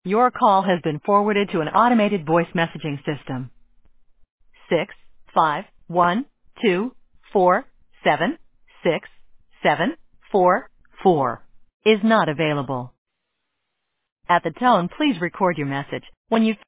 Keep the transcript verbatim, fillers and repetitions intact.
Your call has been forwarded to an automated voice messaging system. Six five one two four seven six seven four four is not available. At the tone, please record your message. When you